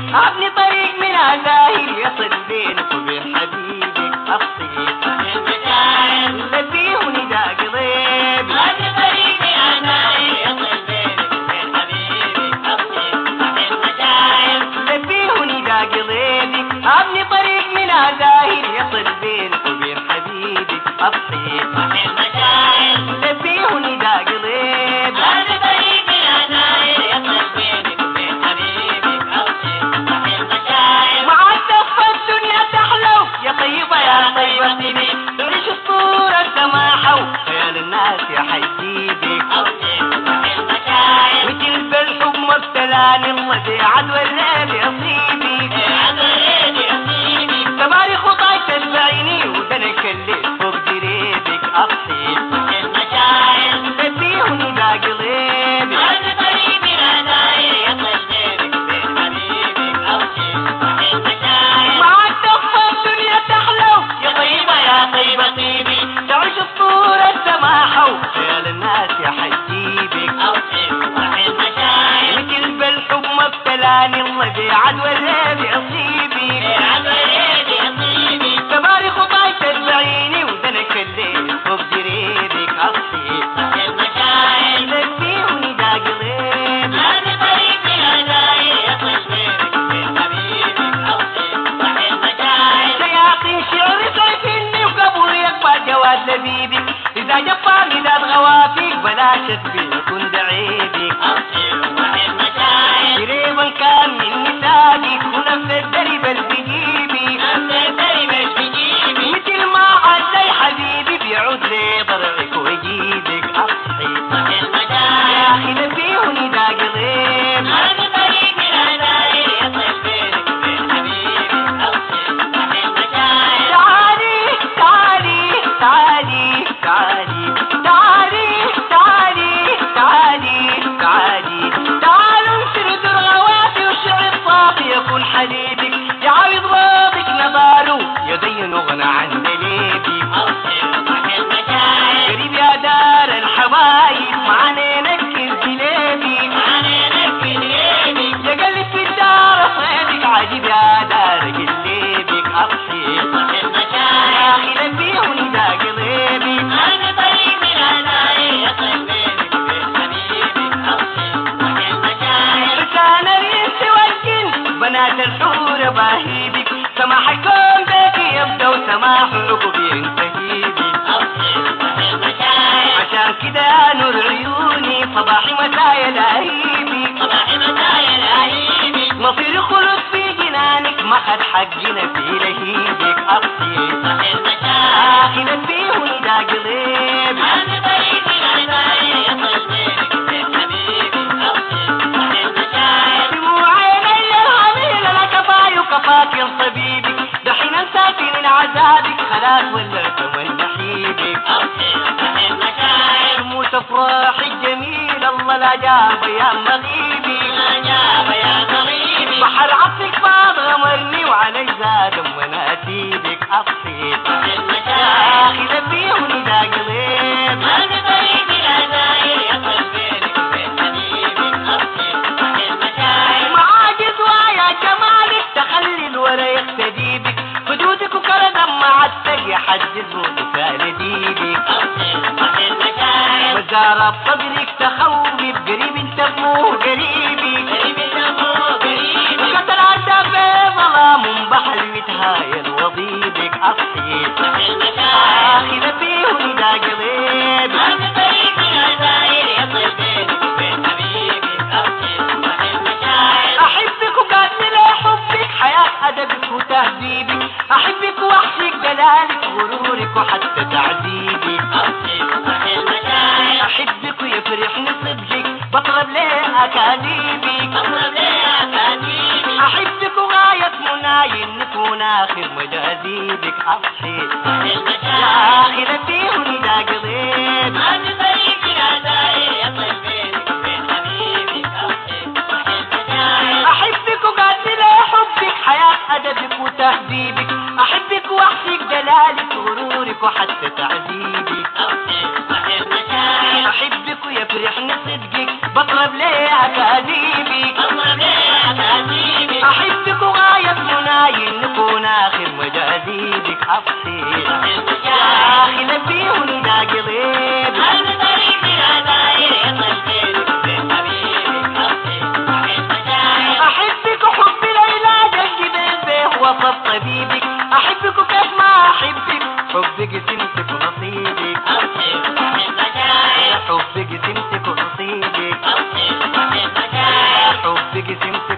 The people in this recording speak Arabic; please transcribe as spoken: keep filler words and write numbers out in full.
ابني طريق من عزاهر يصل بينك وبين حبيبك أخطي صحيح المشاعر لبيه نداء قضيبي ابني طريق من عزاهر يصل بينك وبين حبيبك أخطي صحيح المشاعر لبيه نداء قضيبي ابني طريق من عزاهر يصل بينك وبين حبيبك أخطي صحيح المشاعر لبيه نداء قضيبي ابني طريق من عزاهر يصل بينك وبين حبيبك أخطي صحيح المشاعر معاك تخفى الدنيا تحلو يا طيبة يا طيبة طيبي تعيش الصورة السماحة وخيال الناس يا حجيبك أخطي صحيح المشاعر مثل بالحب مبتلاني الله دي عدوى الليل يصيبي عدوى الليل يصيبي تباري خطاي تتبعيني ودنك الليل فوق جريبك أخطي صحيح المشاعر لبيه نداء قلبي هذا طريق من عزاير يصل بينك وبين حبيبك أخطي صحيح المشاعر معاك تخفى الدنيا تحلو يا طيبة يا طيبة طيبي تعيش الصورة السماحة وخيال الناس يا حجيبك أخطي صحيح المشاعر مثل بالحب مبتلاني الله دي عدوى الليل يصيبي عدوى الليل يصيبي تباري خطاي تتبعيني ودنك الليل فوق جريبك أخطي صحيح المشاعر لبيه نداء قلبي هذا طريق من عزاير يصل بينك وبين حبيبك أخطي صحيح المشاعر سيعطي شعر سيفني وقبول يقبل جواد لبيبك إذا جفا مداد غوافيك بلا شتبي يكون دعيبك أخطي صحيح المشاعر قريبا كان من نسابك ونفذ درب البجيبي نفذ درب البجيبي مثل ما عدي حبيبي بيعود لي ضرعك ويجيبك أخطي صحيح المشاعر يا أخي لبيه نداء قلبي هذا طريق من عزاير يصل بينك وبين حبيبك أخطي صحيح المشاعر تعالي تعالي تعالي تعالي تعالي تعالي تعالي تعالي تعالوا نسرد الغوافي والشعر الصافي يكون حبيبك يعاوض واضك نظاره يدين غنى عن دليبي أخطي صحيح المشاعر قريب يا دار الحبايب معانا نكر جليبي معانا نكر جليبي يا قلب في الدار صيدك عجيب يا دار قليبك أخطي صحيح المشاعر يا أخي لبيه نداء قلبي هذا طريق من عزاير يصل بينك وبين حبيبك أخطي صحيح المشاعر لسان الإنس والجن بنات الحور باهيبك سماح الكون بك يبدأ وسماح عقب ينتهي بك أخطي صحيح المشاعر عشان كده يا نور عيوني صباحي مسايا لهيبي صباحي مسايا لهيبي مصير خلص في جنانك ما خد حقنا في لهيبك أخطي صحيح المشاعر أخي لبيه نداء قلبي هذا طريق من عزاير يصل بينك وبين حبيبك أخطي صحيح المشاعر دموع عيني الحميل أنا كفاي وكفاك يا طبيبك دحين انساكي من عذابك خلاص ولا كمان نحيبك أخطي صحيح المشاعر شموس أفراحي الجميل الله لا جاب يا مغيبي لا جاب يا مغيبي بحر عطفك فاض غمرني وعلي زاد مناتيبك أخطي صحيح المشاعر أخي لبيه نداء قلبي هذا طريق من عزاير يصل بينك وبين حبيبك أخطي صحيح المشاعر معاجز ويا جمالك تخلي الورى يقتدي بك خدودك وكرد مع التقي حجز وتسال ديبك أخطي صحيح المشاعر وزارة صدرك تخوفي بقريب انت مو قريبي قريب انت مو قريبي وقتل عدى في ظلام بحر متهايل وضيبك أخطي صحيح المشاعر أخي لبيه نداء قلبي هذا طريق من عزاير يصل بينك وبين حبيبك أخطي صحيح المشاعر أحبك وقاتل حبك حياة أدبك وتهذيبك أحبك وأحشك دلالك غرورك وحتى تعذيبك أخطي صحيح المشاعر أحبك ويفرحني صدقك بطلب ليه أكاذيبك بطلب ليه أكاذيبك أحبك وغاية مناي نكون آخر مجاذيبك أخطي صحيح المشاعر يا أخي لبيه نداء قلبي هذا طريق من عزاير يصل بينك وبين حبيبك أخطي صحيح المشاعر أحبك وقاتل حبك حياة أدبك وتهذيبك أحبك وأحشك دلالك غرورك وحتى تعذيبك أخطي صحيح المشاعر أحبك ويفرحني صدقك بطلب ليه أكاذيبك بطلب ليه أكاذيبك أحبك غاية مناي نكون آخر مجازيبك أبصي يا أخي نبيهني دا قضيب أنا طريقي عداير يا قلبي بين حبيبك أبصي أحبك حب العلاج الجبين به وسط طبيبك أحبك كيف ما أحبك حبك سمتك ونصيبك حبك سمتك ونصيبك حبك سمتك